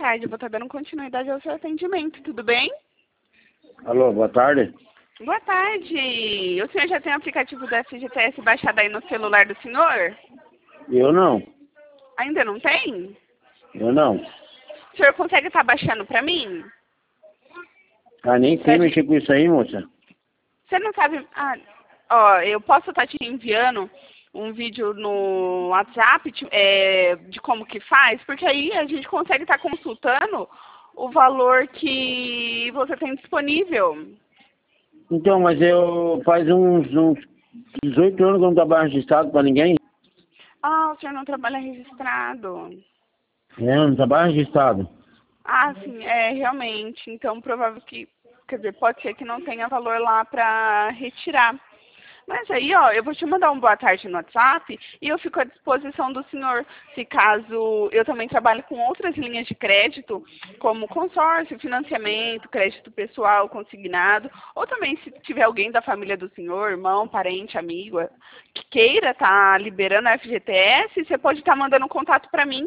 tarde, eu vou estar dando continuidade ao seu atendimento, tudo bem? Alô, boa tarde. Boa tarde. O senhor já tem o aplicativo da FGTS baixado aí no celular do senhor? Eu não. Ainda não tem? Eu não. O senhor consegue estar baixando para mim? Ah, nem sei mexer com isso aí, moça. Você não sabe... Ah, ó, eu posso estar te enviando um vídeo no WhatsApp de como que faz, porque aí a gente consegue estar consultando o valor que você tem disponível. Então, mas eu faz uns 18 anos que eu não trabalho registrado pra ninguém. Ah, o senhor não trabalha registrado. É, eu não trabalho registrado. Ah, sim, realmente. Então, provável que, quer dizer, pode ser que não tenha valor lá para retirar. Mas aí, ó, eu vou te mandar um boa tarde no WhatsApp e eu fico à disposição do senhor, se caso eu também trabalho com outras linhas de crédito, como consórcio, financiamento, crédito pessoal, consignado, ou também se tiver alguém da família do senhor, irmão, parente, amigo, que queira estar liberando a FGTS, você pode estar mandando um contato para mim.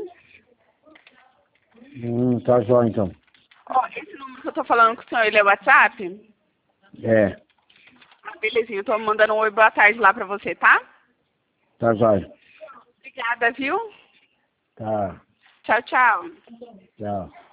Tá jóia então. Ó, esse número que eu tô falando com o senhor, ele é WhatsApp? É, Ah, belezinha, eu tô mandando um oi, boa tarde lá pra você, tá? tá jóia. Obrigada, viu? Tá, Tchau, tchau. tchau.